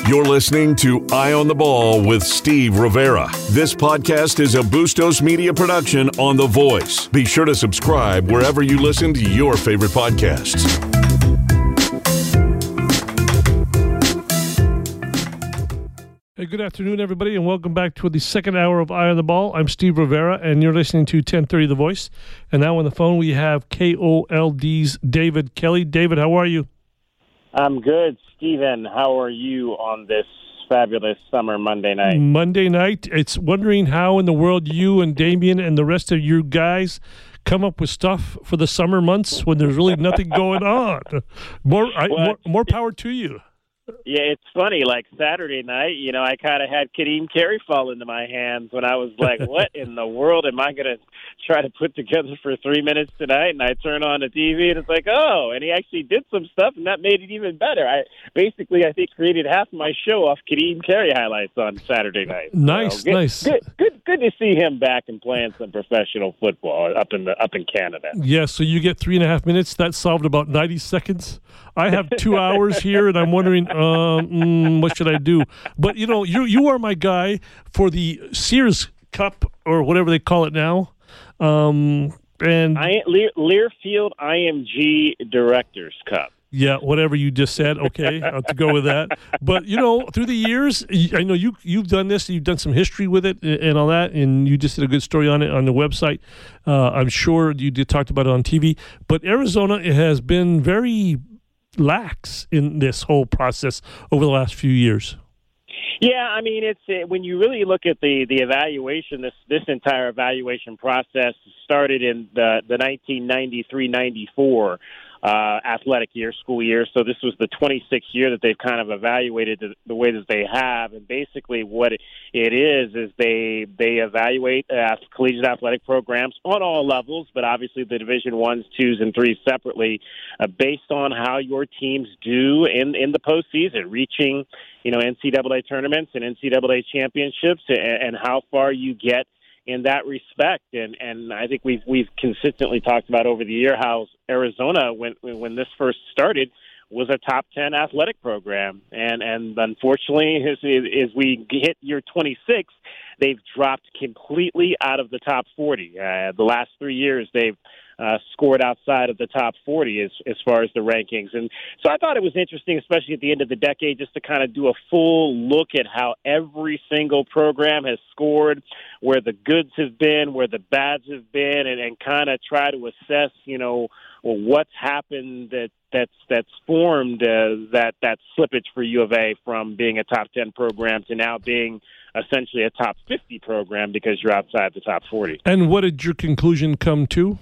You're listening to Eye on the Ball with Steve Rivera. This podcast is a Bustos Media production on The Voice. Be sure to subscribe wherever you listen to your favorite podcasts. Hey, good afternoon, everybody, and welcome back to the second hour of Eye on the Ball. I'm Steve Rivera, and you're listening to 1030 The Voice. And now on the phone, we have KOLD's David Kelly. David, how are you? I'm good. Steven, how are you on this fabulous summer Monday night? Monday night. It's wondering how in the world you and Damien and the rest of you guys come up with stuff for the summer months when there's really nothing going on. More power to you. Yeah, it's funny. Like Saturday night, I kind of had Kadeem Carey fall into my hands when I was like, what in the world am I going to try to put together for 3 minutes tonight? And I turn on the TV and it's like, oh, and he actually did some stuff and that made it even better. I think created half of my show off Kadeem Carey highlights on Saturday night. Nice, so nice. Good to see him back and playing some professional football up in Canada. Yeah, so you get 3.5 minutes. That solved about 90 seconds. I have 2 hours here, and I'm wondering, what should I do? But, you are my guy for the Sears Cup, or whatever they call it now. And Learfield IMG Directors Cup. Yeah, whatever you just said. Okay, I'll have to go with that. But, through the years, I know you've done this. You've done some history with it and all that, and you just did a good story on it on the website. I'm sure you talked about it on TV. But Arizona has been very lax in this whole process over the last few years. Yeah, I mean, it's when you really look at the evaluation, this entire evaluation process started in the 1993-94 athletic year, school year. So this was the 26th year that they've kind of evaluated the way that they have. And basically what it is they evaluate collegiate athletic programs on all levels, but obviously the Division 1s, 2s, and 3s separately, based on how your teams do in the postseason, reaching, NCAA tournaments and NCAA championships, and how far you get in that respect. And I think we've consistently talked about over the year how Arizona, when this first started, was a top 10 athletic program. And unfortunately, as we hit year 26, they've dropped completely out of the top 40. The last 3 years, they've scored outside of the top 40 as far as the rankings. And so I thought it was interesting, especially at the end of the decade, just to kind of do a full look at how every single program has scored, where the goods have been, where the bads have been, and kind of try to assess, what's happened that's formed that slippage for U of A from being a top 10 program to now being essentially a top 50 program because you're outside the top 40. And what did your conclusion come to?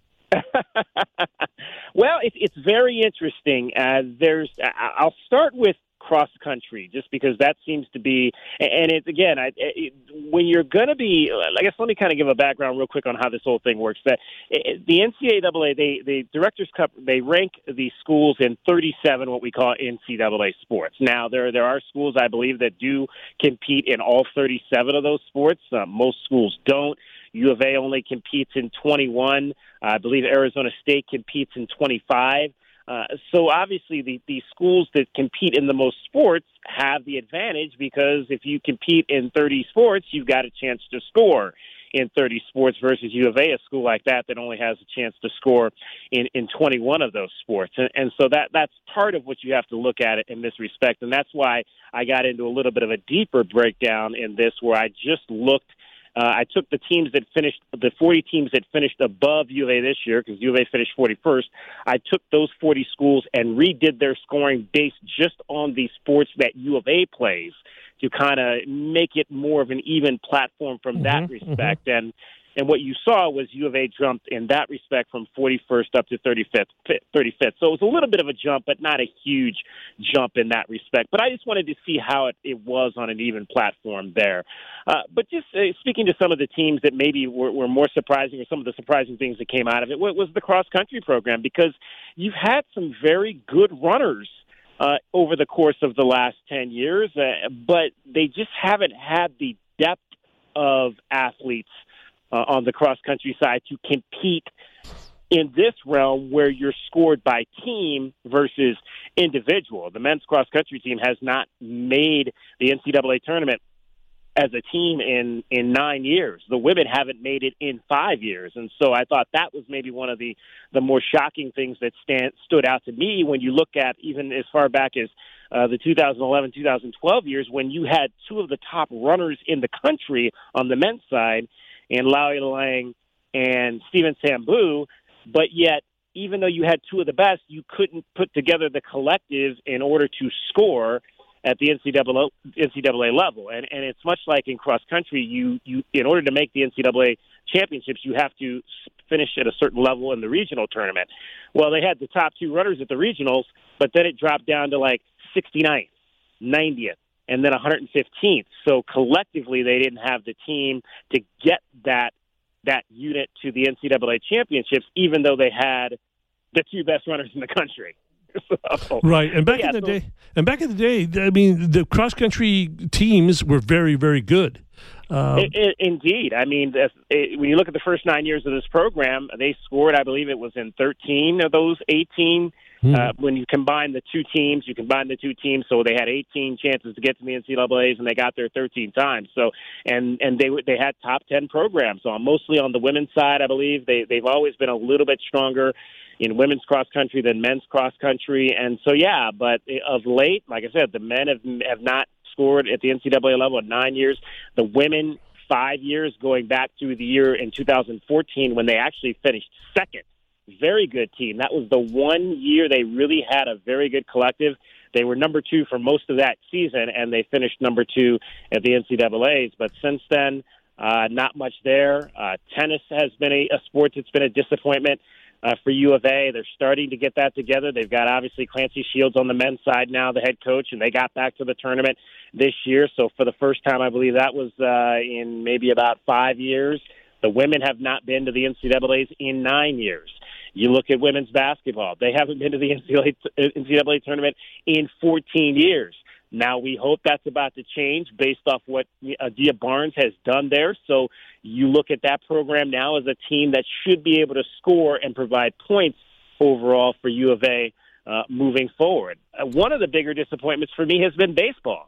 Well, it's very interesting. I'll start with cross country, just because that seems to be, and it's again, when you're going to be, I guess let me kind of give a background real quick on how this whole thing works. That the NCAA, the Directors Cup, they rank the schools in 37 what we call NCAA sports. Now there are schools, I believe, that do compete in all 37 of those sports. Most schools don't. U of A only competes in 21. I believe Arizona State competes in 25. So obviously the schools that compete in the most sports have the advantage, because if you compete in 30 sports, you've got a chance to score in 30 sports versus U of A, a school like that only has a chance to score in 21 of those sports. And so that's part of what you have to look at it in this respect. And that's why I got into a little bit of a deeper breakdown in this, where I just looked. I took the 40 teams that finished above U of A this year, because U of A finished 41st. I took those 40 schools and redid their scoring based just on the sports that U of A plays, to kind of make it more of an even platform from that respect. And what you saw was U of A jumped in that respect from 41st up to 35th. So it was a little bit of a jump, but not a huge jump in that respect. But I just wanted to see how it was on an even platform there. But just speaking to some of the teams that maybe were more surprising, or some of the surprising things that came out of it, was the cross-country program, because you've had some very good runners over the course of the last 10 years, but they just haven't had the depth of athletes on the cross-country side to compete in this realm where you're scored by team versus individual. The men's cross-country team has not made the NCAA tournament as a team in 9 years. The women haven't made it in 5 years. And so I thought that was maybe one of the more shocking things that stood out to me when you look at even as far back as the 2011-2012 years, when you had two of the top runners in the country on the men's side, and Laoi Lang and Steven Sambu, but yet, even though you had two of the best, you couldn't put together the collective in order to score at the NCAA level. And it's much like in cross-country, you in order to make the NCAA championships, you have to finish at a certain level in the regional tournament. Well, they had the top two runners at the regionals, but then it dropped down to like 69th, 90th, and then 115th. So collectively, they didn't have the team to get that unit to the NCAA championships, even though they had the two best runners in the country. So, right, and back in the day, I mean, the cross country teams were very, very good. Indeed, I mean, when you look at the first 9 years of this program, they scored, I believe, it was in 13 of those 18. When you combine the two teams, so they had 18 chances to get to the NCAAs, and they got there 13 times. So, and they had top 10 programs. So mostly on the women's side, I believe they've always been a little bit stronger in women's cross country than men's cross country. And so, yeah, but of late, like I said, the men have not scored at the NCAA level in 9 years. The women, 5 years, going back to the year in 2014 when they actually finished second. Very good team. That was the 1 year they really had a very good collective. They were number 2 for most of that season, and they finished number 2 at the NCAAs. But since then, not much there. Tennis has been a sport that's been a disappointment for U of A. They're starting to get that together. They've got, obviously, Clancy Shields on the men's side now, the head coach, and they got back to the tournament this year. So for the first time, I believe that was in maybe about 5 years. The women have not been to the NCAAs in 9 years. You look at women's basketball. They haven't been to the NCAA tournament in 14 years. Now, we hope that's about to change based off what Adia Barnes has done there. So you look at that program now as a team that should be able to score and provide points overall for U of A moving forward. One of the bigger disappointments for me has been baseball.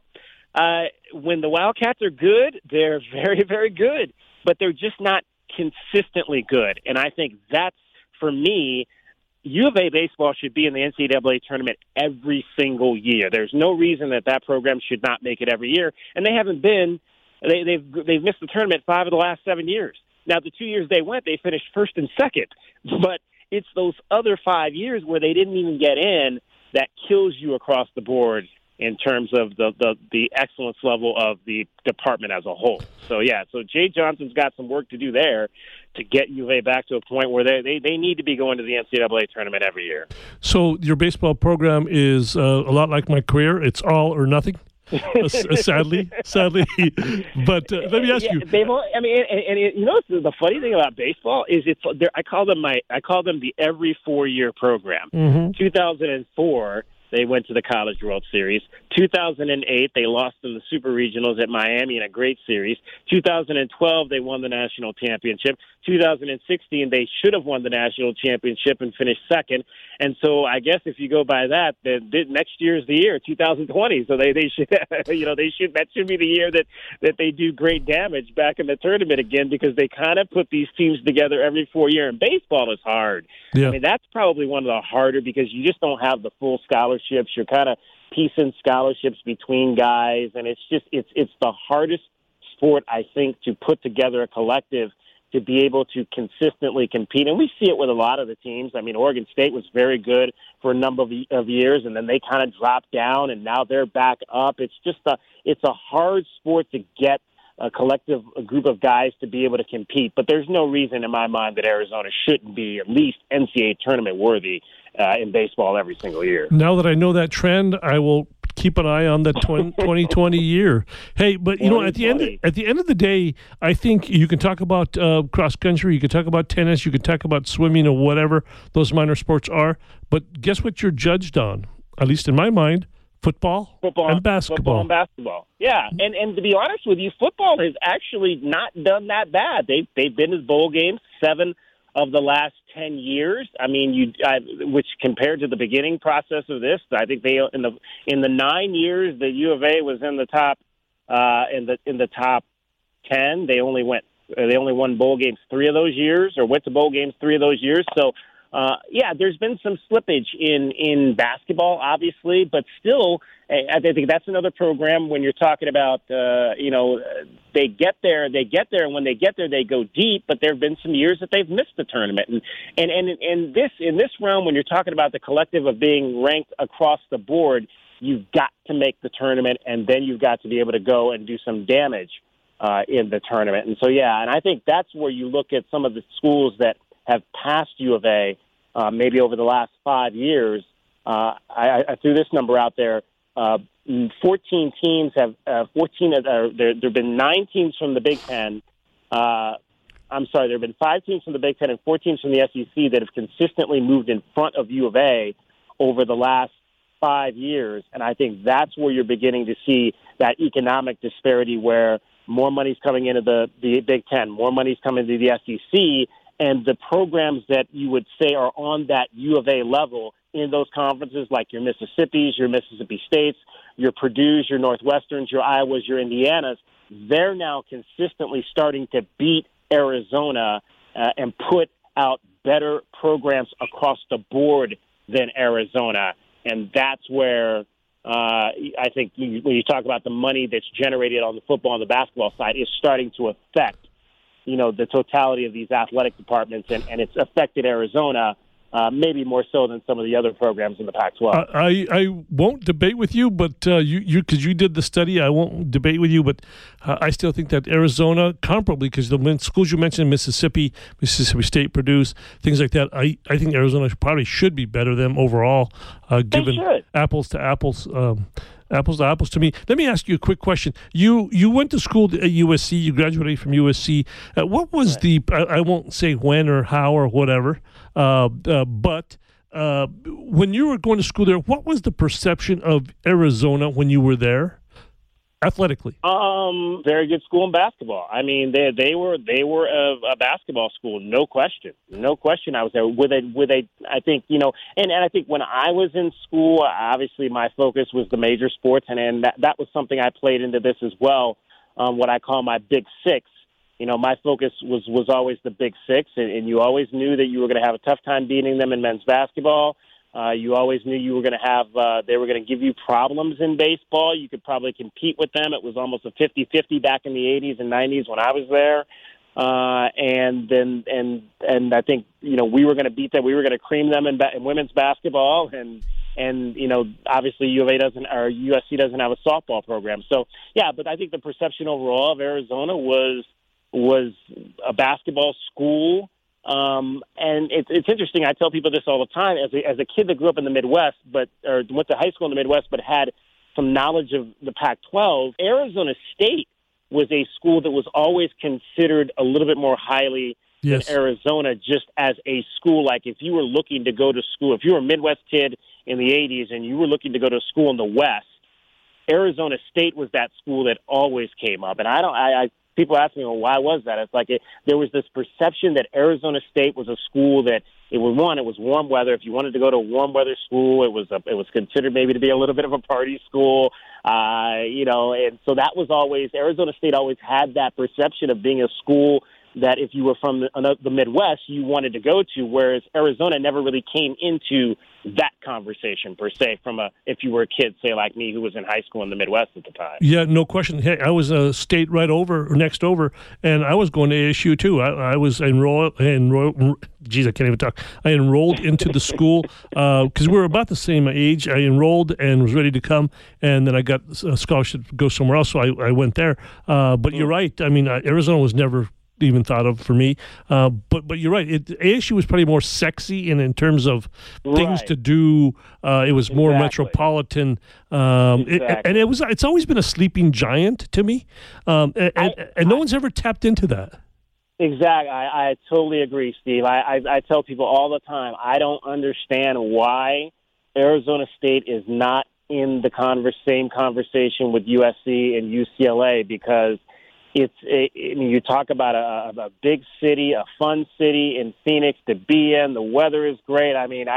When the Wildcats are good, they're very, very good, but they're just not consistently good. And I think that's, for me, U of A baseball should be in the NCAA tournament every single year. There's no reason that program should not make it every year, and they haven't been. They've missed the tournament 5 of the last 7 years. Now, the 2 years they went, they finished first and second, but it's those other 5 years where they didn't even get in that kills you across the board in terms of the excellence level of the department as a whole. So, yeah, so Jay Johnson's got some work to do there to get U of A back to a point where they need to be going to the NCAA tournament every year. So your baseball program is a lot like my career. It's all or nothing, sadly. But let me ask you. You know, the funny thing about baseball is I call them the every 4-year program. Mm-hmm. 2004. They went to the College World Series. 2008, they lost in the Super Regionals at Miami in a great series. 2012, they won the national championship. 2016, they should have won the national championship and finished second. And so I guess if you go by that, then next year is the year, 2020. So they should, that should be the year that they do great damage back in the tournament again, because they kind of put these teams together every 4 years. And baseball is hard. Yeah. I mean, that's probably one of the harder, because you just don't have the full scholarships. You're kind of piecing scholarships between guys, and it's the hardest sport, I think, to put together a collective to be able to consistently compete. And we see it with a lot of the teams. I mean, Oregon State was very good for a number of years, and then they kind of dropped down, and now they're back up. It's just it's a hard sport to get a group of guys to be able to compete. But there's no reason in my mind that Arizona shouldn't be at least NCAA tournament worthy in baseball every single year. Now that I know that trend, I will keep an eye on the 2020 year. Hey, but you know, at the end of the day, I think you can talk about cross country, you can talk about tennis, you can talk about swimming or whatever those minor sports are. But guess what you're judged on? At least in my mind, football and basketball. Yeah, and to be honest with you, football has actually not done that bad. They've been to bowl games 7 of the last 10 years. I mean, which compared to the beginning process of this, I think they in the 9 years that U of A was in the top in the top 10, they only won bowl games 3 of those years, or went to bowl games 3 of those years. So there's been some slippage in basketball, obviously, but still, I think that's another program when you're talking about, they get there, and when they get there, they go deep, but there have been some years that they've missed the tournament. And in this realm, when you're talking about the collective of being ranked across the board, you've got to make the tournament, and then you've got to be able to go and do some damage in the tournament. And so, and I think that's where you look at some of the schools that have passed U of A, maybe over the last 5 years. I threw this number out there. 14 teams have there have been 9 teams from the Big Ten. There have been 5 teams from the Big Ten and 4 teams from the SEC that have consistently moved in front of U of A over the last 5 years. And I think that's where you're beginning to see that economic disparity where more money's coming into the Big Ten, more money's coming to the SEC, and the programs that you would say are on that U of A level in those conferences, like your Mississippis, your Mississippi States, your Purdue's, your Northwesterns, your Iowas, your Indianas, they're now consistently starting to beat Arizona and put out better programs across the board than Arizona. And that's where I think when you talk about the money that's generated on the football and the basketball side is starting to affect, the totality of these athletic departments, and it's affected Arizona maybe more so than some of the other programs in the Pac-12. I won't debate with you, but because you did the study, I won't debate with you, but I still think that Arizona, comparably, because the schools you mentioned, Mississippi State, Purdue, things like that, I think Arizona probably should be better than them overall, given apples to apples. Apples to apples to me. Let me ask you a quick question. You went to school at USC. You graduated from USC. What was I won't say when or how or whatever, but when you were going to school there, what was the perception of Arizona when you were there, athletically? Very good school in basketball. I mean, they were a basketball school, no question. I was there with a I think, and I think when I was in school, obviously my focus was the major sports, and that was something I played into this as well. What I call my Big Six. My focus was always the Big Six, and you always knew that you were going to have a tough time beating them in men's basketball. You always knew you were going to have they were going to give you problems in baseball. You could probably compete with them. It was almost a 50-50 back in the 80s and 90s when I was there. And I think, we were going to beat them. We were going to cream them in women's basketball. And obviously U of A doesn't, or USC doesn't have a softball program. So, but I think the perception overall of Arizona was a basketball school. And it's interesting. I tell people this all the time. As a kid that grew up in the Midwest, or went to high school in the Midwest, but had some knowledge of the Pac-12, Arizona State was a school that was always considered a little bit more highly than Arizona, just as a school. Like if you were looking to go to school, if you were a Midwest kid in the 80s and you were looking to go to school in the West, Arizona State was that school that always came up. And people ask me, well, why was that? It's like there was this perception that Arizona State was a school that it was warm weather. If you wanted to go to a warm weather school, it was considered maybe to be a little bit of a party school, and so that was always, Arizona State always had that perception of being a school that if you were from the Midwest, you wanted to go to, whereas Arizona never really came into that conversation per se if you were a kid, say like me, who was in high school in the Midwest at the time. Yeah, no question. Hey, I was a state next over, and I was going to ASU too. I was enrolled. Geez, I can't even talk. I enrolled into the school because we were about the same age. I enrolled and was ready to come, and then I got a scholarship to go somewhere else, so I went there. But you're right. I mean, Arizona was never even thought of for me, but you're right. ASU was probably more sexy in terms of things to do. It was more metropolitan, and it's always been a sleeping giant to me, and no one's ever tapped into that. Exactly. I totally agree, Steve. I tell people all the time, I don't understand why Arizona State is not in the same conversation with USC and UCLA, because I mean, you talk about a big city, a fun city in Phoenix to be in. The weather is great. I mean,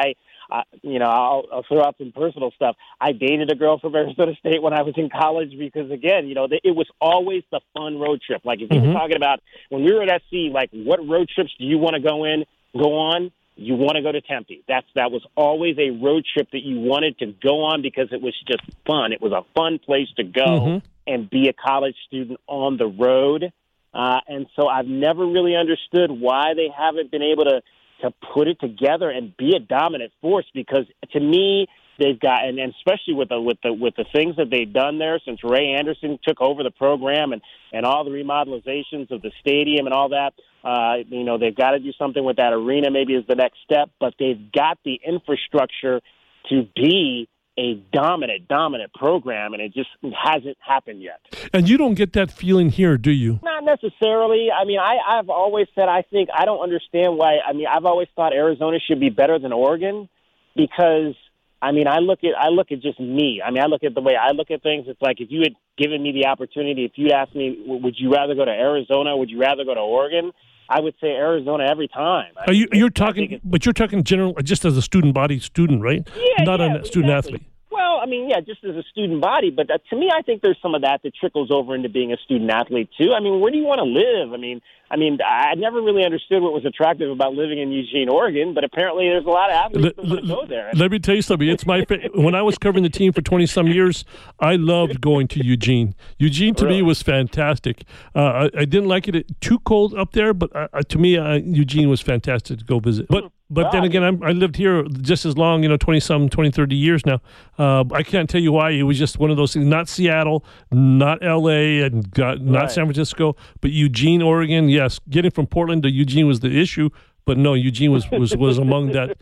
I'll throw out some personal stuff. I dated a girl from Arizona State when I was in college because, again, it was always the fun road trip. Like, if you were talking about when we were at SC, like, what road trips do you want to go on? You want to go to Tempe. That was always a road trip that you wanted to go on because it was just fun. It was a fun place to go and be a college student on the road. And so I've never really understood why they haven't been able to put it together and be a dominant force, because to me they've got, and especially with the things that they've done there since Ray Anderson took over the program and all the remodelizations of the stadium and all that, they've got to do something with that arena maybe as the next step, but they've got the infrastructure to be a dominant program, and it just hasn't happened yet. And you don't get that feeling here, do you? Not necessarily. I mean, I've always said I don't understand why. I mean, I've always thought Arizona should be better than Oregon because, I mean, I look at just me. I mean, I look at the way I look at things. It's like if you had given me the opportunity, if you'd asked me, would you rather go to Arizona? Would you rather go to Oregon? I would say Arizona every time. You're talking general, just as a student, right? Yeah, not a student athlete. Well, I mean, yeah, just as a student body. But to me, I think there's some of that trickles over into being a student athlete too. I mean, where do you want to live? I mean, I never really understood what was attractive about living in Eugene, Oregon, but apparently there's a lot of athletes that want to go there. Let me tell you something. It's my when I was covering the team for 20-some years, I loved going to Eugene. Eugene to me was fantastic. I didn't like it too cold up there, but to me, Eugene was fantastic to go visit. But then again, I lived here just as long, 20, 30 years now. I can't tell you why. It was just one of those things. Not Seattle, not L.A., and not San Francisco, but Eugene, Oregon. Yes, getting from Portland to Eugene was the issue. But no, Eugene was among that.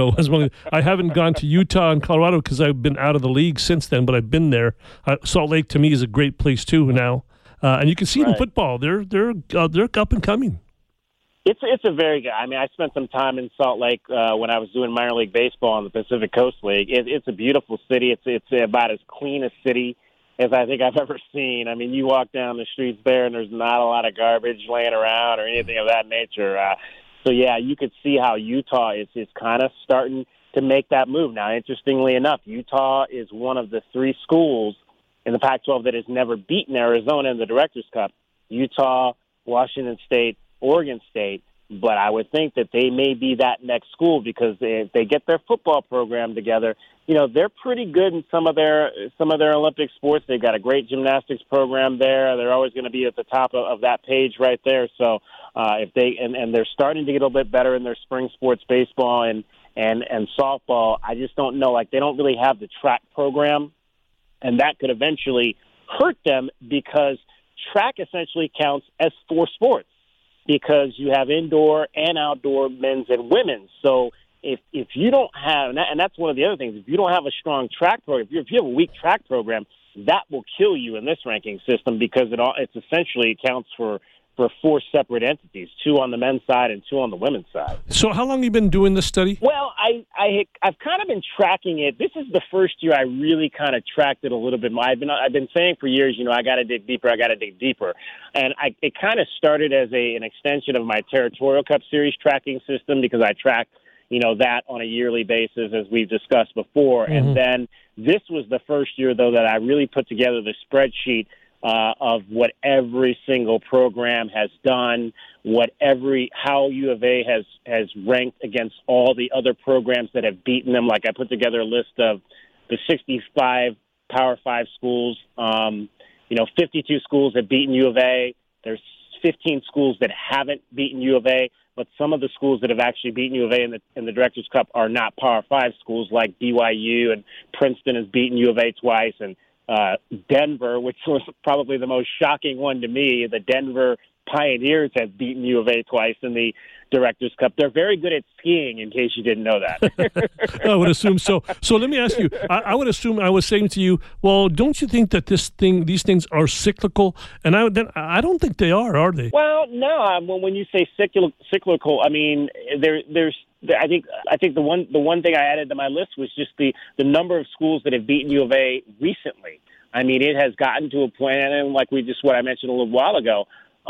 I haven't gone to Utah and Colorado because I've been out of the league since then. But I've been there. Salt Lake to me is a great place too now, and you can see it in football. They're up and coming. It's a very good. I mean, I spent some time in Salt Lake when I was doing minor league baseball in the Pacific Coast League. It's a beautiful city. It's about as clean a city as I think I've ever seen. I mean, you walk down the streets there, and there's not a lot of garbage laying around or anything of that nature. So yeah, you could see how Utah is kind of starting to make that move now. Interestingly enough, Utah is one of the 3 schools in the Pac-12 that has never beaten Arizona in the Directors Cup. Utah, Washington State, Oregon State, but I would think that they may be that next school because if they get their football program together, they're pretty good in some of their Olympic sports. They've got a great gymnastics program there. They're always going to be at the top of that page right there. So if they and they're starting to get a little bit better in their spring sports, baseball and softball. I just don't know. Like, they don't really have the track program, and that could eventually hurt them because track essentially counts as 4 sports. Because you have indoor and outdoor men's and women's. So if you don't have, and that's one of the other things, if you don't have a strong track program, if you have a weak track program, that will kill you in this ranking system because it essentially accounts for 4 separate entities, 2 on the men's side and 2 on the women's side. So how long have you been doing this study? Well, I've kind of been tracking it. This is the first year I really kind of tracked it a little bit more. I've been saying for years, I got to dig deeper. And it kind of started as an extension of my Territorial Cup Series tracking system because I track, that on a yearly basis as we've discussed before. Mm-hmm. And then this was the first year, though, that I really put together the spreadsheet of what every single program has done, how U of A has ranked against all the other programs that have beaten them. Like, I put together a list of the 65 Power 5 schools. 52 schools have beaten U of A. There's 15 schools that haven't beaten U of A, but some of the schools that have actually beaten U of A in the Directors Cup are not Power 5 schools, like BYU, and Princeton has beaten U of A twice, and Denver, which was probably the most shocking one to me. The Denver Pioneers have beaten U of A twice in the Directors Cup. They're very good at skiing, in case you didn't know that. I would assume so. So let me ask you, I would assume, I was saying to you, well, don't you think that these things are cyclical? And I don't think they are they? Well, no. When you say cyclical, I mean, there's I think the one thing I added to my list was just the number of schools that have beaten U of A recently. I mean, it has gotten to a point, and like what I mentioned a little while ago,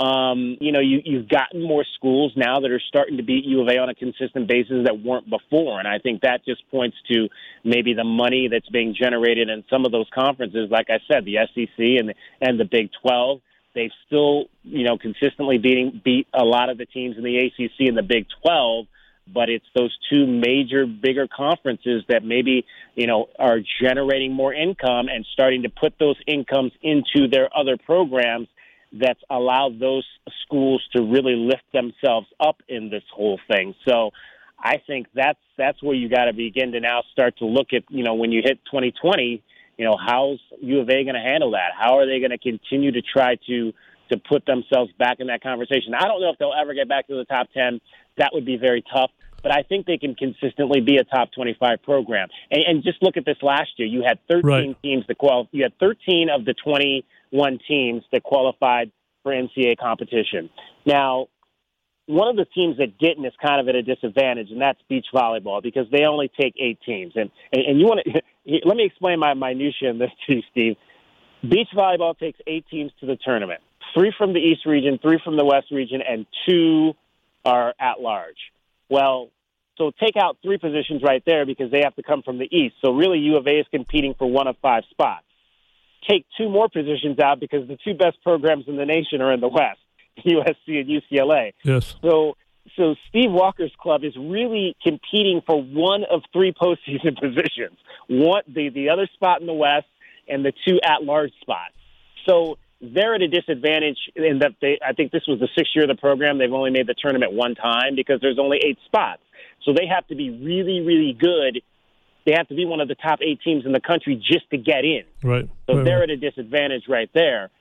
you've gotten more schools now that are starting to beat U of A on a consistent basis that weren't before. And I think that just points to maybe the money that's being generated in some of those conferences. Like I said, the SEC and the Big 12, they've still, consistently beat a lot of the teams in the ACC and the Big 12. But it's those two major, bigger conferences that maybe, are generating more income and starting to put those incomes into their other programs that's allowed those schools to really lift themselves up in this whole thing. So I think that's where you got to begin to now start to look at, when you hit 2020, how's U of A going to handle that? How are they going to continue to try to put themselves back in that conversation? I don't know if they'll ever get back to the top 10. That would be very tough. But I think they can consistently be a top 25 program. And just look at this last year. You had 13 teams that You had 13 of the 21 teams that qualified for NCAA competition. Now, one of the teams that didn't is kind of at a disadvantage, and that's beach volleyball, because they only take 8 teams. And you want to let me explain my minutia in this to you, Steve. Beach volleyball takes 8 teams to the tournament. 3 from the East region, 3 from the West region, and 2 are at large. Well, so take out 3 positions right there because they have to come from the East. So really U of A is competing for 1 of 5 spots. Take 2 more positions out because the 2 best programs in the nation are in the West, USC and UCLA. Yes. So Steve Walker's club is really competing for 1 of 3 postseason positions. The other spot in the West and the 2 at-large spots. So they're at a disadvantage in that I think this was the 6th year of the program. They've only made the tournament 1 time because there's only 8 spots. So they have to be really, really good. They have to be one of the top 8 teams in the country just to get in. Right. So they're at a disadvantage right there.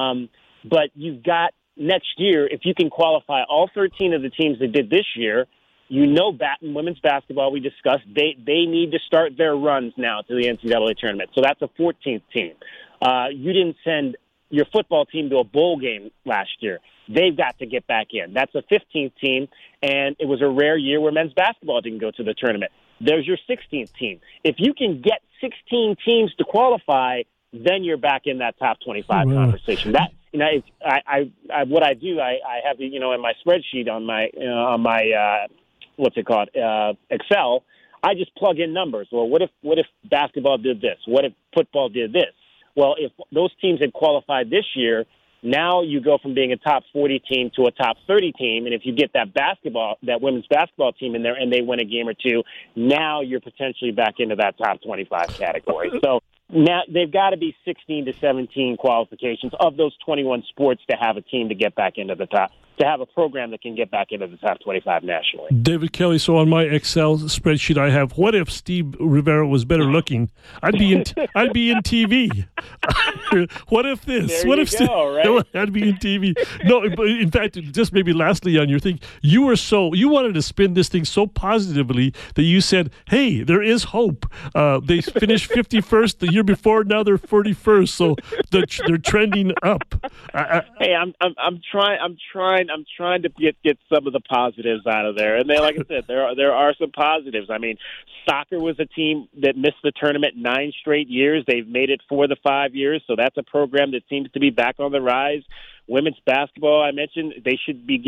But you've got next year, if you can qualify all 13 of the teams that did this year, women's basketball we discussed, they need to start their runs now to the NCAA tournament. So that's a 14th team. You didn't send your football team to a bowl game last year. They've got to get back in. That's a 15th team, and it was a rare year where men's basketball didn't go to the tournament. There's your 16th team. If you can get 16 teams to qualify, then you're back in that top 25 conversation. That what I do, I have in my spreadsheet on my what's it called, Excel. I just plug in numbers. Well, what if basketball did this? What if football did this? Well, if those teams had qualified this year, now you go from being a top 40 team to a top 30 team. And if you get that women's basketball team in there and they win a game or 2, now you're potentially back into that top 25 category. So now they've got to be 16 to 17 qualifications of those 21 sports to have a team to get back into the top, to have a program that can get back into the top 25 nationally. David Kelly, so on my Excel spreadsheet I have, what if Steve Rivera was better looking? I'd be in TV. What if this? There what you if go, right? I'd be in TV. No, but in fact, just maybe lastly on your thing, you wanted to spin this thing so positively that you said, hey, there is hope. They finished 51st the year before, now they're 41st, so they're trending up. Hey, I'm trying to get some of the positives out of there. And then, like I said, there are some positives. I mean, soccer was a team that missed the tournament 9 straight years. They've made it for the 5 years, so that's a program that seems to be back on the rise. Women's basketball, I mentioned, they should be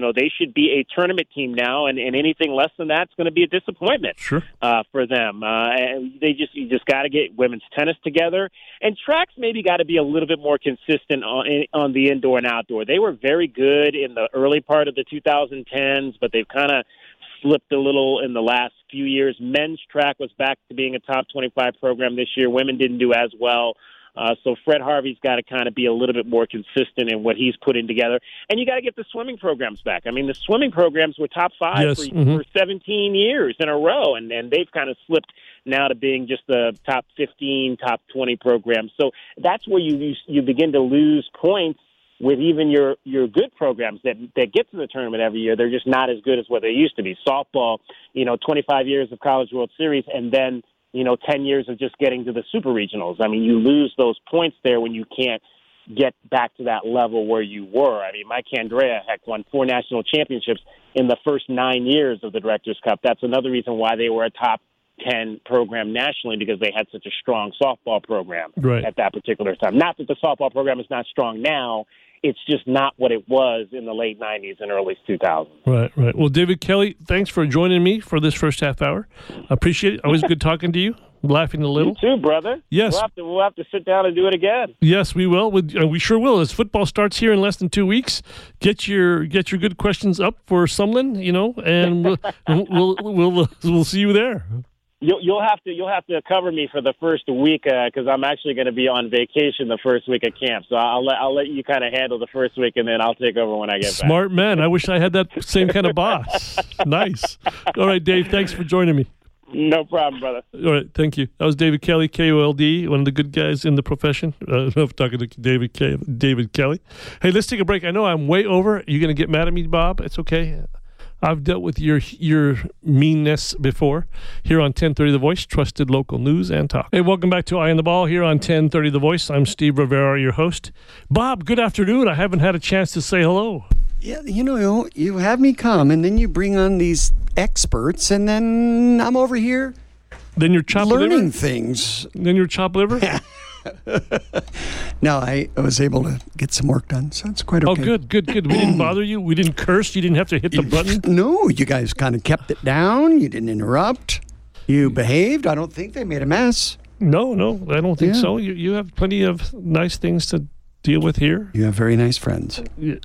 a tournament team now, and anything less than that's going to be a disappointment for them. And you just got to get women's tennis together, and track's maybe got to be a little bit more consistent on the indoor and outdoor. They were very good in the early part of the 2010s, but they've kind of slipped a little in the last few years. Men's track was back to being a top 25 program this year. Women didn't do as well. So Fred Harvey's got to kind of be a little bit more consistent in what he's putting together. And you got to get the swimming programs back. I mean, the swimming programs were top 5 for 17 years in a row, and they've kind of slipped now to being just the top 15, top 20 programs. So that's where you begin to lose points with even your good programs that get to the tournament every year. They're just not as good as what they used to be. Softball, 25 years of College World Series, and then 10 years of just getting to the super regionals. I mean, you lose those points there when you can't get back to that level where you were. I mean, Mike Andrea, won 4 national championships in the first 9 years of the Directors' Cup. That's another reason why they were a top 10 program nationally because they had such a strong softball program Right. at that particular time. Not that the softball program is not strong now. It's just not what it was in the late 90s and early 2000s. Right. Well, David Kelly, thanks for joining me for this first half hour. I appreciate it. Always good talking to you. Laughing a little. You too, brother. Yes. We'll have to sit down and do it again. Yes, we will. We sure will. As football starts here in less than 2 weeks, get your good questions up for Sumlin, and we'll see you there. You'll have to cover me for the first week because I'm actually going to be on vacation the first week of camp. So I'll let you kind of handle the first week, and then I'll take over when I get back. Smart man. I wish I had that same kind of boss. Nice. All right, Dave. Thanks for joining me. No problem, brother. All right, thank you. That was David Kelly, KOLD, one of the good guys in the profession. I'm talking to David Kelly. Hey, let's take a break. I know I'm way over. You're going to get mad at me, Bob. It's okay. I've dealt with your meanness before here on 1030 The Voice, trusted local news and talk. Hey, welcome back to Eye on the Ball here on 1030 The Voice. I'm Steve Rivera, your host. Bob, good afternoon. I haven't had a chance to say hello. Yeah, you have me come, and then you bring on these experts, and then I'm over here Then you're chopped learning liver? things. Then you're chopped liver? No, I was able to get some work done, so it's quite okay. Oh, good. We didn't bother you? We didn't curse? You didn't have to hit the button? No, you guys kind of kept it down. You didn't interrupt. You behaved. I don't think they made a mess. No, I don't think Yeah. so. You have plenty of nice things to deal with here. You have very nice friends.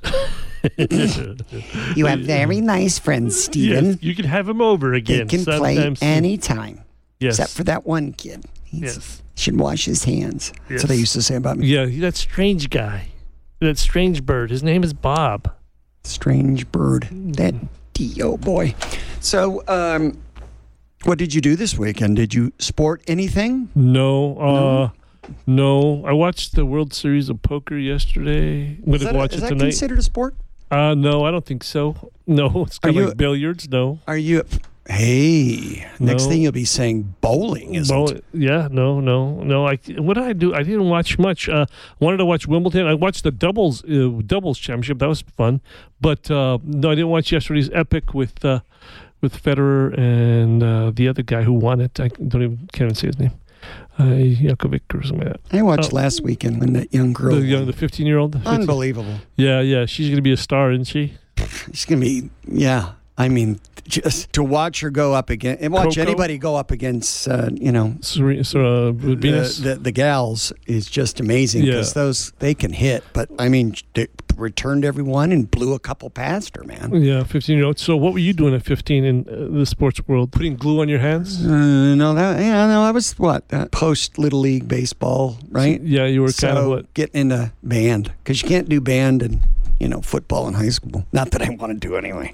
You have very nice friends, Stephen. Yes, you can have him over They again. can play sometime soon. anytime, Yes. except for that one kid. Yes. Should wash his hands. That's what they Yes. used to say about me. Yeah, that strange guy. That strange bird. His name is Bob. Strange bird. That D.O. boy. So, what did you do this weekend? Did you sport anything? No. I watched the World Series of Poker yesterday. I'm going to watch Is it that tonight. considered a sport? No, I don't think so. No, it's kind Are of you- like billiards. No. Are you? Hey, next No. thing you'll be saying bowling, isn't Well, it? yeah, no. What did I do? I didn't watch much. Wanted to watch Wimbledon. I watched the doubles championship. That was fun. But no, I didn't watch yesterday's epic with Federer and the other guy who won it. I can't even say his name. Jakovic or something like that. I watched last weekend when that young girl. won. The 15-year-old. Unbelievable. Yeah. She's going to be a star, isn't she? She's gonna be. Yeah. I mean, just to watch her go up against, and watch Coco? anybody go up against, Venus. the gals is just amazing because they can hit. But I mean, they returned everyone and blew a couple past her, man. Yeah, 15-year-old. So what were you doing at 15 in the sports world? Putting glue on your hands? I was post Little League baseball, right? Yeah, you were kind of what? Getting into band because you can't do band and football in high school. Not that I want to do anyway.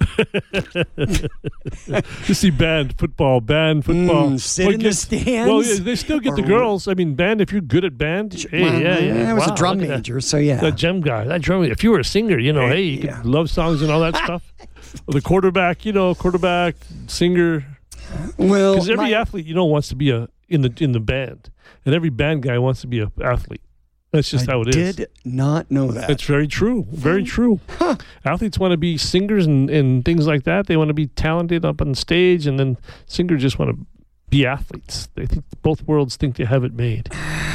You see football. Sit in the stands. Well, yeah, they still get the girls. I mean, band, if you're good at band, I was a drum look at major, so yeah. that gem guy, that drum. If you were a singer, you could love songs and all that stuff. The quarterback, singer. Well, Because every athlete, wants to be in the band, and every band guy wants to be an athlete. That's just how it is. Did not know that. It's very true. Very true. Huh. Athletes want to be singers and things like that. They want to be talented up on stage, and then singers just want to be athletes. They think both worlds think they have it made.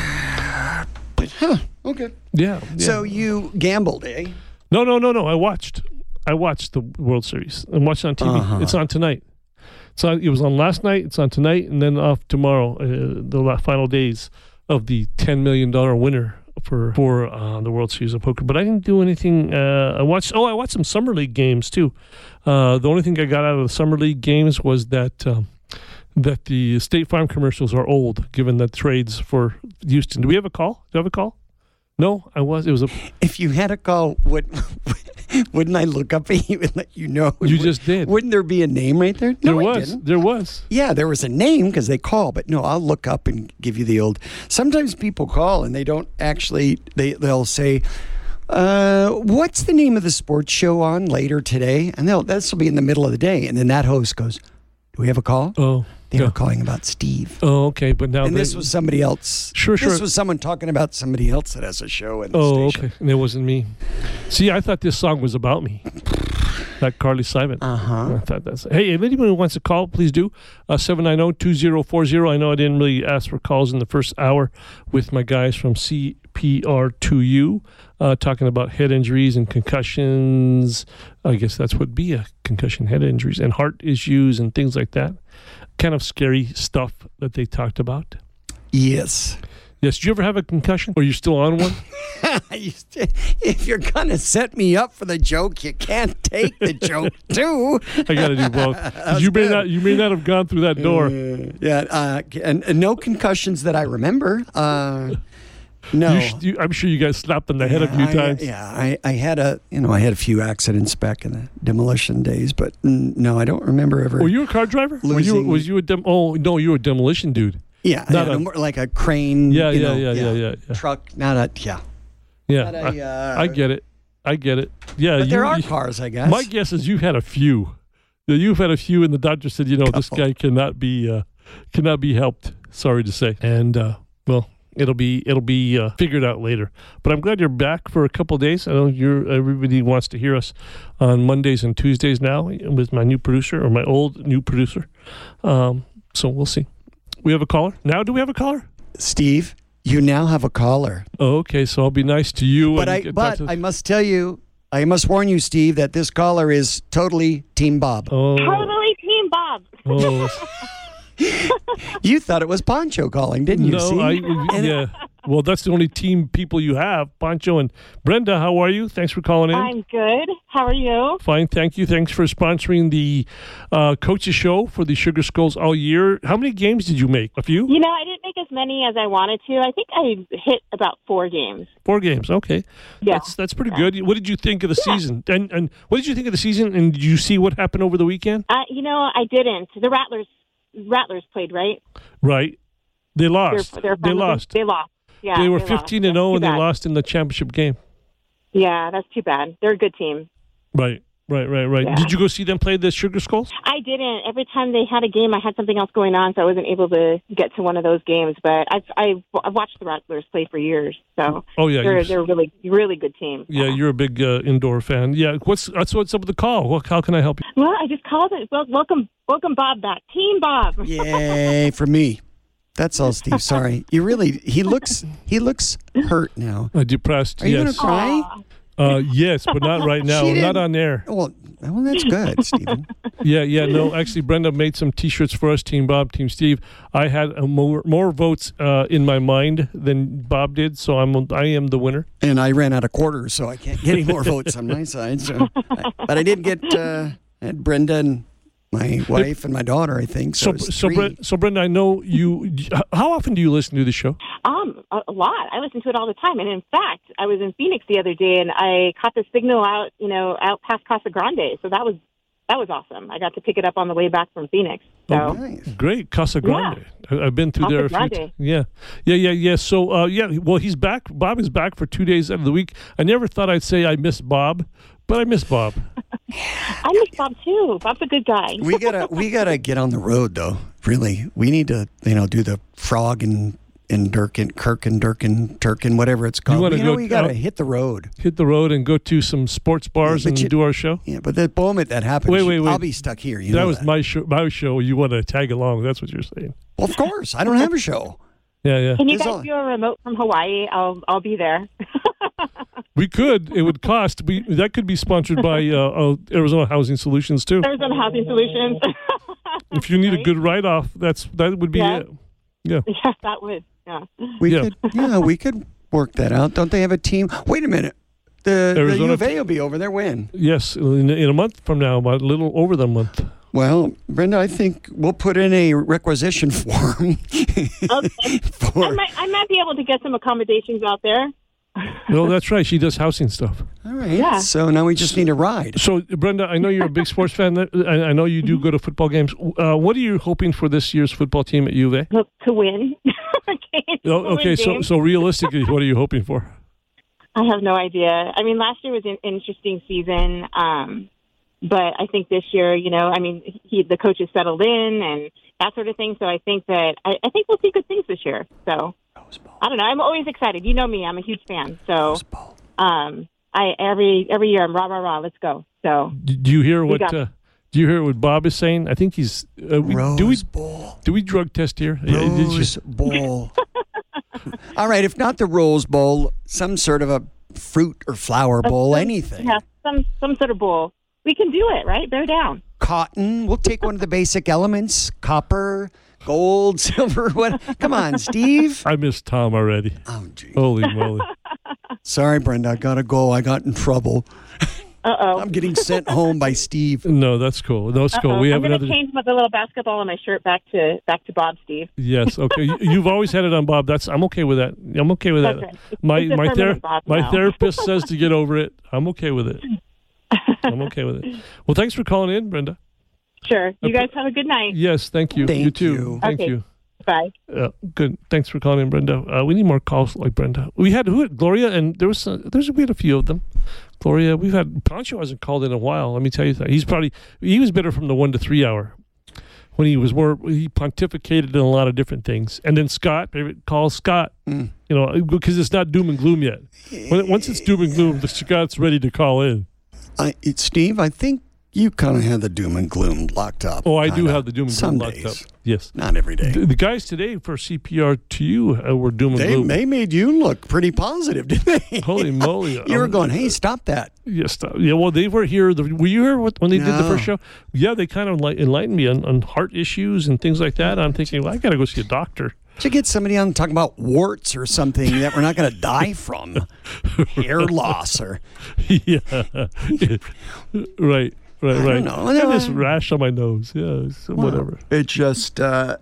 Okay. Yeah. So you gambled, eh? No. I watched the World Series. I watched it on TV. Uh-huh. It's on tonight. It was on last night. It's on tonight, and then off tomorrow. The final days of the $10 million winner for the World Series of Poker. But I didn't do anything. I watched some Summer League games too. The only thing I got out of the Summer League games was that the State Farm commercials are old, given the trades for Houston. Do we have a call? Do you have a call? No, it was a. If you had a call, wouldn't I look up at you and let you know? You just did. Wouldn't there be a name right there? There No, I was. didn't. There was. Yeah, there was a name because they call, but no, I'll look up and give you the old. Sometimes people call and they don't actually. They'll say, "What's the name of the sports show on later today?" And this will be in the middle of the day, and then that host goes, "Do we have a call?" Oh. They were yeah. calling about Steve. Oh, okay. But now And this was somebody else. Sure. This was someone talking about somebody else that has a show in the Oh, station. okay. And it wasn't me. See, I thought this song was about me. That Carly Simon. Uh-huh. I thought that's. Hey, if anyone wants to call, please do. 790-2040. I know I didn't really ask for calls in the first hour with my guys from CPR2U talking about head injuries and concussions. I guess that's what would be a concussion, head injuries, and heart issues and things like that. Kind of scary stuff that they talked about. Yes. Yes. Did you ever have a concussion? Or are you still on one? If you're going to set me up for the joke, you can't take the joke, too. I got to do both. You may not have gone through that door. And no concussions that I remember. No. I'm sure you guys slapped on the head a few times. I had a few accidents back in the demolition days, but no, I don't remember ever. Were you a car driver? Losing. Was you a you were a demolition dude. Yeah, more like a crane. Yeah. Truck, not a Yeah, I get it. Yeah, but there are cars, I guess. My guess is you've had a few. You've had a few, and the doctor said, this guy cannot be helped. Sorry to say, and well. It'll be figured out later. But I'm glad you're back for a couple of days. I know everybody wants to hear us on Mondays and Tuesdays now with my new producer or my old new producer. So we'll see. We have a caller now. Do we have a caller? Steve, you now have a caller. Oh, okay, so I'll be nice to you. But I must tell you, I must warn you, Steve, that this caller is totally Team Bob. Oh. Totally Team Bob. Oh. You thought it was Pancho calling, didn't you? No, yeah. Well, that's the only team people you have, Pancho and Brenda. How are you? Thanks for calling in. I'm good. How are you? Fine, thank you. Thanks for sponsoring the Coaches Show for the Sugar Skulls all year. How many games did you make? A few? I didn't make as many as I wanted to. I think I hit about 4 games. 4 games, okay. Yeah. That's pretty good. What did you think of the season? And what did you think of the season? And did you see what happened over the weekend? I didn't. The Rattlers played, right? Right. They lost. They lost. They lost. Yeah. They were 15-0 and they lost in the championship game. Yeah, that's too bad. They're a good team. Right. Yeah. Did you go see them play the Sugar Skulls? I didn't. Every time they had a game, I had something else going on, so I wasn't able to get to one of those games. But I've watched the Rattlers play for years, so they're a really, really good team. Yeah, you're a big indoor fan. Yeah, what's up with the call? How can I help you? Well, I just called it. Well, welcome Bob back, Team Bob. Yay for me. That's all, Steve. Sorry, he looks hurt now. Depressed. Are you gonna cry? Yes, but not right now. Not on air. Well, that's good, Stephen. Yeah. No, actually, Brenda made some T-shirts for us, Team Bob, Team Steve. I had more votes in my mind than Bob did, so I am the winner. And I ran out of quarters, so I can't get any more votes on my side. But I did get had Brenda and my wife and my daughter, I think. So Brenda, I know you. How often do you listen to the show? A lot. I listen to it all the time. And in fact, I was in Phoenix the other day, and I caught the signal out past Casa Grande. So that was awesome. I got to pick it up on the way back from Phoenix. So nice. Great, Casa Grande. Yeah. I've been through Casa there a few Grande. Yeah. So well, he's back. Bob is back for 2 days out of the week. I never thought I'd say I miss Bob, but I miss Bob. I miss Bob too. Bob's a good guy. we gotta get on the road though. Really, we need to do the frog and Turkin, whatever it's called. We gotta hit the road. Hit the road and go to some sports bars and do our show. Yeah, but the moment that happens, wait. I'll be stuck here. That was my show. My show. You want to tag along? That's what you're saying. Well, of course, I don't have a show. Yeah. Can you guys do a remote from Hawaii? I'll be there. We could. It would cost. That could be sponsored by Arizona Housing Solutions too. Arizona Housing Solutions. If you need a good write-off, that would be it. Yeah. Yeah, that would. Yeah. We could work that out. Don't they have a team? Wait a minute. The U of A will be over there when? Yes, in a month from now, about a little over the month. Well, Brenda, I think we'll put in a requisition form. Okay. I might be able to get some accommodations out there. No, that's right. She does housing stuff. All right. Yeah. So now we just need a ride. So, Brenda, I know you're a big sports fan. I know you do go to football games. What are you hoping for this year's football team at U of A? To win. Okay, so realistically, what are you hoping for? I have no idea. I mean, last year was an interesting season, but I think this year, the coaches settled in and that sort of thing. So I think that I think we'll see good things this year. So I don't know. I'm always excited. You know me. I'm a huge fan. So I every year I'm rah, let's go. So Do you hear what? Do you hear what Bob is saying? I think he's Rose Bowl. Do we drug test here? Rose Bowl. All right, if not the Rose Bowl, some sort of a fruit or flower bowl, anything. Yeah, some sort of bowl. We can do it, right? Bear down. Cotton. We'll take one of the basic elements: copper, gold, silver. What? Come on, Steve. I miss Tom already. Oh, gee. Holy moly! Sorry, Brenda. I gotta go. I got in trouble. Uh-oh. I'm getting sent home by Steve. No, that's cool. No, it's cool. We have I'm going another. to change the little basketball on my shirt back to Bob, Steve. Yes. Okay. You've always had it on Bob. I'm okay with that. I'm okay with that. Okay. My therapist says to get over it. I'm okay with it. I'm okay with it. Well, thanks for calling in, Brenda. Sure. You guys have a good night. Yes. Thank you. Thank you too. you. Thank Okay. you. Bye. Good. Thanks for calling in, Brenda. We need more calls like Brenda. We had Gloria, and we had a few of them. Gloria, we've had Pancho hasn't called in a while. Let me tell you that he was better from the 1 to 3 hour when he pontificated in a lot of different things. And then Scott, call Scott, because it's not doom and gloom yet. Once it's doom and gloom, Scott's ready to call in. Steve, I think you kind of had the doom and gloom locked up. Oh, I do have the doom and gloom Some locked days. up. Yes. Not every day. The guys today for CPR to you were doom and gloom. They made you look pretty positive, didn't they? Holy moly. You were going, hey, stop that. Yes. Yeah, well, they were here. Were you here when they did the first show? Yeah, they kind of enlightened me on heart issues and things like that. I'm thinking, well, I got to go see a doctor. Should get somebody on talking about warts or something that we're not going to die from. Hair loss or... Yeah. Right. I don't know. I have this rash on my nose. Yeah, whatever. It just,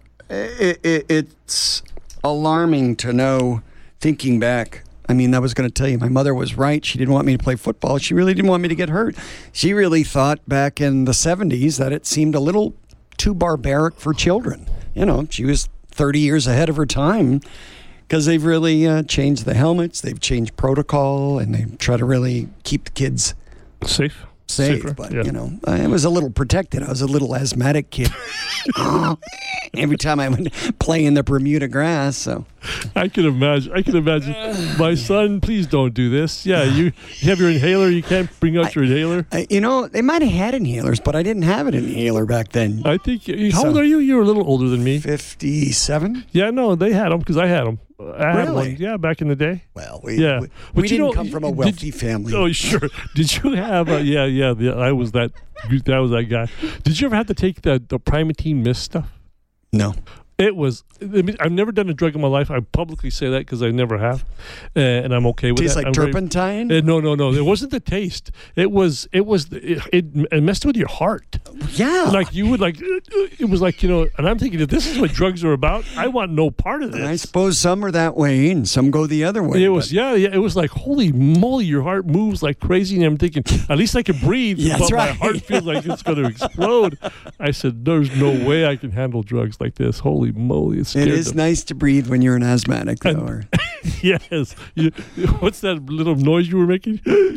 it's alarming to know, thinking back. I mean, I was going to tell you, my mother was right. She didn't want me to play football. She really didn't want me to get hurt. She really thought back in the 70s that it seemed a little too barbaric for children. She was 30 years ahead of her time because they've really changed the helmets. They've changed protocol, and they try to really keep the kids safe. But I was a little protected. I was a little asthmatic kid. Every time I would play in the Bermuda grass. So I can imagine. My son, please don't do this. Yeah, you have your inhaler. You can't bring out your inhaler. They might have had inhalers, but I didn't have an inhaler back then. I think. How old are you? You're a little older than me. 57. Yeah, no, they had them because I had them. I had Really? one. Yeah, back in the day. Well, we But didn't come from a wealthy family. Oh, sure. Did you have? I was that guy. Did you ever have to take the Primatene Mist stuff? No. It was. I've never done a drug in my life. I publicly say that because I never have, and I'm okay with Tastes that. like turpentine? No. It wasn't the taste. It messed with your heart. Yeah. Like you would it was like, and I'm thinking, if this is what drugs are about, I want no part of this. And I suppose some are that way and some go the other way. It was, it was like, holy moly, your heart moves like crazy. And I'm thinking, at least I can breathe, Yeah, but that's my right. heart feels like it's going to explode. I said, there's no way I can handle drugs like this. Holy moly. It is nice to breathe when you're an asthmatic, though. Or... Yes. What's that little noise you were making?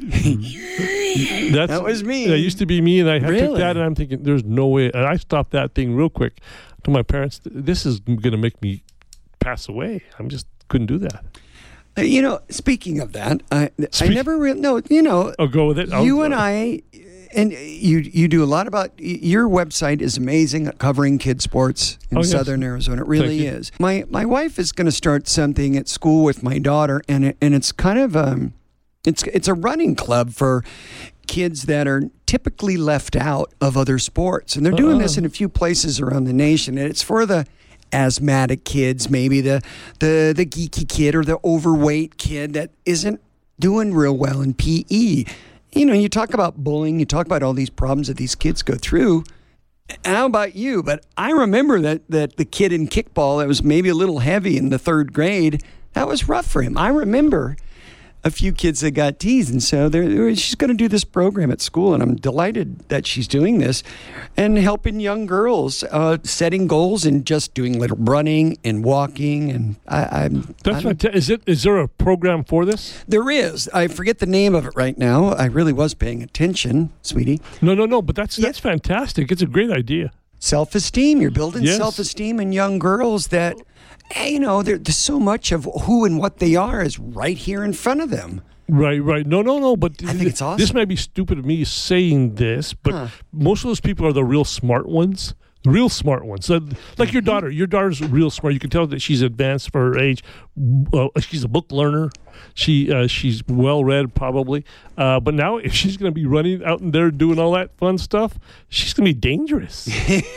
That was me. That used to be me, and I Really? took that, and I'm thinking, there's no way. And I stopped that thing real quick. I told my parents, this is going to make me pass away. I just couldn't do that. Speaking of that, I never really... No, I'll go with it. you and I... And you do a lot about... Your website is amazing at covering kids' sports in Southern Arizona. It really is. My wife is going to start something at school with my daughter, and it's kind of... It's a running club for kids that are typically left out of other sports. And they're doing this in a few places around the nation. And it's for the asthmatic kids, maybe the geeky kid or the overweight kid that isn't doing real well in PE. You talk about bullying, you talk about all these problems that these kids go through. And how about you? But I remember that the kid in kickball that was maybe a little heavy in the 3rd grade, that was rough for him. I remember a few kids that got teased. And so she's going to do this program at school, and I'm delighted that she's doing this and helping young girls setting goals and just doing little running and walking. And That's fantastic. Is there a program for this? There is. I forget the name of it right now. I really was paying attention, sweetie. No, but that's fantastic. It's a great idea. Self-esteem. You're building Yes. self-esteem in young girls that there's so much of who and what they are is right here in front of them. Right. No. But I think it's awesome. This might be stupid of me saying this, but most of those people are the real smart ones. Real smart ones. Like your daughter. Your daughter's real smart. You can tell that she's advanced for her age. She's a book learner. She's well read probably. But now if she's going to be running out in there doing all that fun stuff, she's going to be dangerous.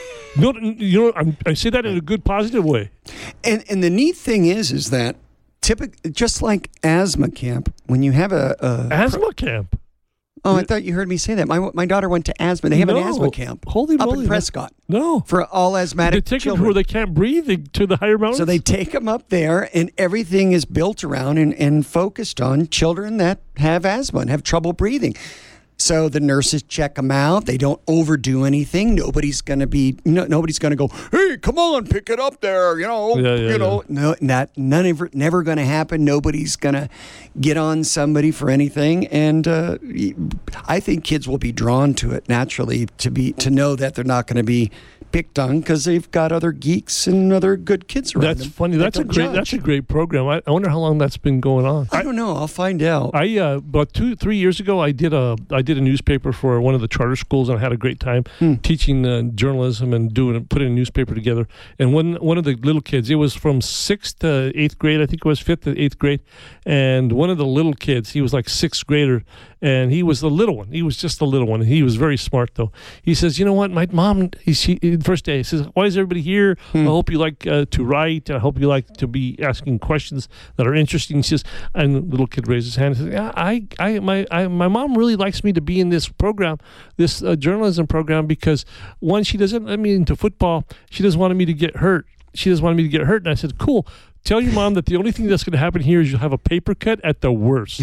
I say that in a good, positive way. And the neat thing is that just like asthma camp, when you have asthma camp. Oh, I thought you heard me say that. My daughter went to asthma. They have an asthma camp up in Prescott. No. For all asthmatic They take children. them where they can't breathe to the higher mountains? So they take them up there, and everything is built around and focused on children that have asthma and have trouble breathing. So the nurses check them out. They don't overdo anything. Nobody's going to go, hey, come on, pick it up there. No, never going to happen. Nobody's going to get on somebody for anything. And I think kids will be drawn to it naturally to know that they're not going to be picked on because they've got other geeks and other good kids around That's them. Funny. That's a great program. I wonder how long that's been going on. I don't know. I'll find out. About 2-3 years ago, I did a newspaper for one of the charter schools, and I had a great time teaching journalism and putting a newspaper together. And one of the little kids, it was from 6th to 8th grade, I think it was 5th to 8th grade, and one of the little kids, he was like 6th grader, and he was the little one. He was just the little one. He was very smart, though. He says, you know what, my mom, the first day, he says, why is everybody here? I hope you like to write. I hope you like to be asking questions that are interesting. He says, and the little kid raised his hand and says, my mom really likes me to be in this program, this journalism program, because one, she doesn't let me into football. She doesn't want me to get hurt. And I said, cool. Tell your mom that the only thing that's going to happen here is you'll have a paper cut at the worst.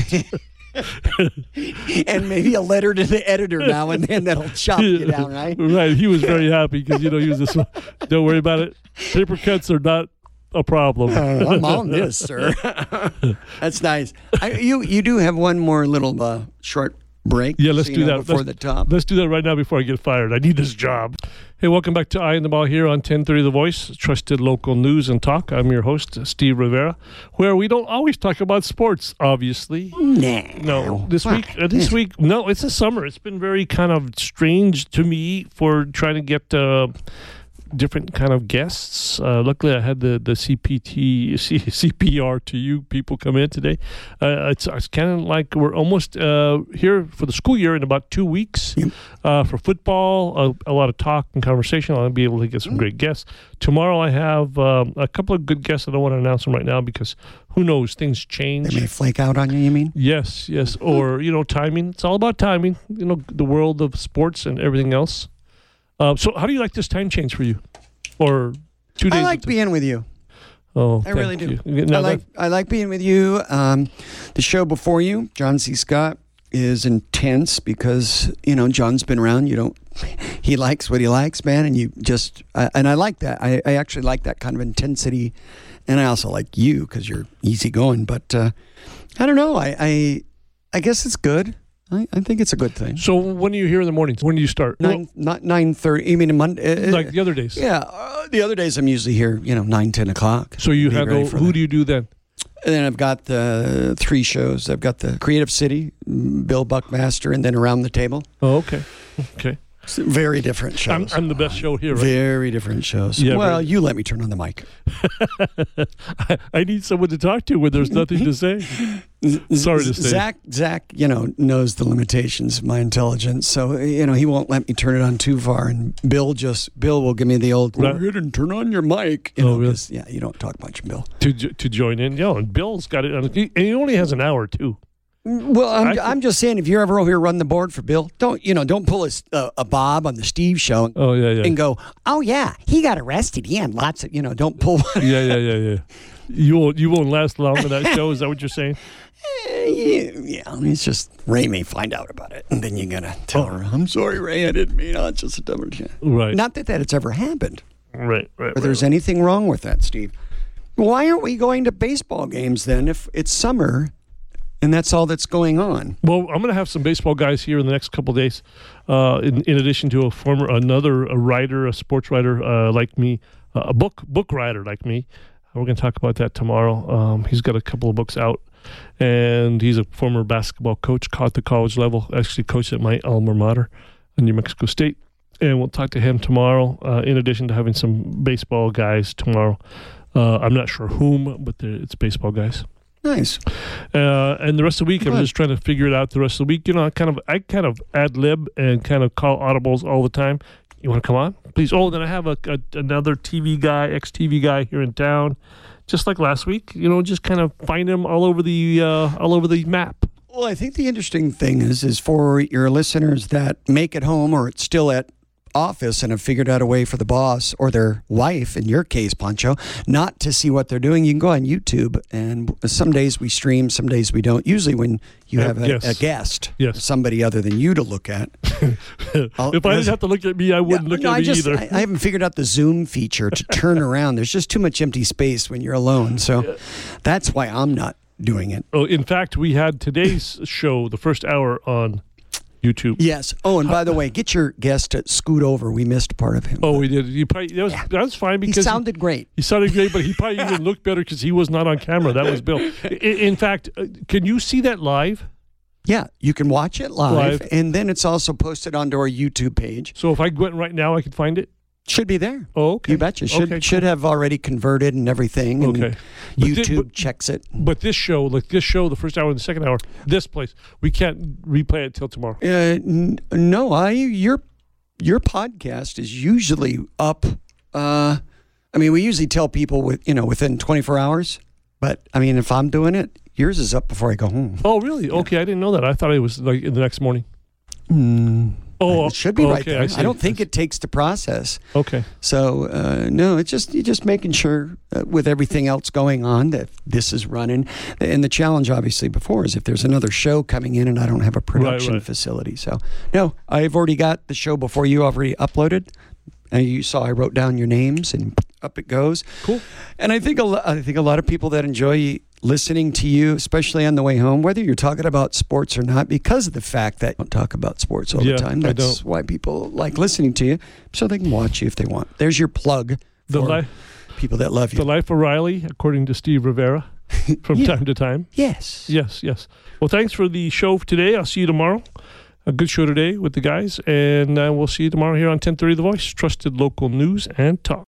And maybe a letter to the editor now and then that'll chop you down, right? Right. He was very happy because, he was this one. Don't worry about it. Paper cuts are not a problem. I'm on this, sir. That's nice. You do have one more little short break. Yeah, let's do that before the top. Let's do that right now before I get fired. I need this job. Hey, welcome back to Eye on the Ball here on 1030 The Voice, trusted local news and talk. I'm your host, Steve Rivera, where we don't always talk about sports, obviously. No, this week, no, it's the summer. It's been very kind of strange to me for trying to get different kind of guests. Luckily, I had the CPR to you people come in today. It's kind of like we're almost here for the school year in about 2 weeks. For football, a lot of talk and conversation. I'll be able to get some great guests. Tomorrow, I have a couple of good guests. I don't want to announce them right now because who knows? Things change. They may flake out on you mean? Yes. Or, timing. It's all about timing. The world of sports and everything else. So how do you like this time change for you? Or 2 days? I like being with you. Oh, I really do. I like being with you. The show before you, John C. Scott, is intense because, John's been around. He likes what he likes, man. And and I like that. I actually like that kind of intensity. And I also like you because you're easygoing. But I don't know. I guess it's good. I think it's a good thing. So when are you here in the mornings? When do you start? Not 9:30. You mean Monday? Like the other days? Yeah. The other days I'm usually here, 9, 10 o'clock. So you handle, who do you do then? And then I've got the 3 shows. I've got the Creative City, Bill Buckmaster, and then Around the Table. Oh, okay. Very different shows. I'm the best show here, right? Very different shows. Yeah, well, you let me turn on the mic. I need someone to talk to when there's nothing to say. Sorry to say. Zach, knows the limitations of my intelligence, so he won't let me turn it on too far. And Bill will give me the old go ahead and turn on your mic. Really? Yeah, you don't talk much, Bill. To join in, and Bill's got it, and he only has an hour too. Well, I'm just saying, if you're ever over here running the board for Bill, don't pull a Bob on the Steve show. Oh yeah. And go, oh yeah, he got arrested. He had lots of, don't pull. Yeah. You won't last long on that show. Is that what you're saying? Yeah. It's just Ray may find out about it, and then you're gonna tell her, "I'm sorry, Ray. I didn't mean it. It's just a dumb shit." Right. Not that it's ever happened. Right. Or there's anything wrong with that, Steve. Why aren't we going to baseball games then? If it's summer. And that's all that's going on. Well, I'm going to have some baseball guys here in the next couple of days. In addition to a sports writer like me, a book writer like me. We're going to talk about that tomorrow. He's got a couple of books out, and he's a former basketball coach, at the college level, actually coached at my alma mater, New Mexico State. And we'll talk to him tomorrow, in addition to having some baseball guys tomorrow. I'm not sure whom, but it's baseball guys. Nice. And the rest of the week, I'm just trying to figure it out the rest of the week. You know, I kind of ad lib and kind of call audibles all the time. You want to come on? Please. Oh, then I have another TV guy, ex-TV guy here in town, just like last week. You know, just kind of find him all over the map. Well, I think the interesting thing is for your listeners that make it home or it's still at office and have figured out a way for the boss or their wife, in your case, Pancho, not to see what they're doing. You can go on YouTube, and some days we stream, some days we don't. Usually when you have a guest, somebody other than you to look at. If I didn't have to look at me, I wouldn't look at me either. I haven't figured out the Zoom feature to turn around. There's just too much empty space when you're alone. So that's why I'm not doing it. Oh, in fact, we had today's show, the first hour, on YouTube. Yes. Oh, and by the way, get your guest to scoot over. We missed part of him. Oh, we did. That was fine because he sounded great. He sounded great, but he probably even looked better because he was not on camera. That was Bill. In fact, can you see that live? Yeah, you can watch it live, and then it's also posted onto our YouTube page. So if I went right now, I could find it? Should be there. Oh, okay. You betcha. Should have already converted and everything. And okay. YouTube checks it. But this show, the first hour and the second hour, this place, we can't replay it till tomorrow. No, your podcast is usually up. I mean, we usually tell people within 24 hours. But I mean, if I'm doing it, yours is up before I go home. Oh, really? Yeah. Okay, I didn't know that. I thought it was like the next morning. Oh, it should be right there. I don't think it takes to process. Okay. So, no, it's just you're just making sure with everything else going on that this is running. And the challenge, obviously, before is if there's another show coming in and I don't have a production facility. So, no, I've already got the show before you already uploaded. And you saw I wrote down your names and up it goes. Cool. And I think a lot of people that enjoy listening to you, especially on the way home, whether you're talking about sports or not, because of the fact that you don't talk about sports all the time. That's why people like listening to you, so they can watch you if they want. There's your plug for people that love you. The Life of Riley, according to Steve Rivera, from time to time. Yes. Well, thanks for the show today. I'll see you tomorrow. A good show today with the guys, and we'll see you tomorrow here on 1030 The Voice, trusted local news and talk.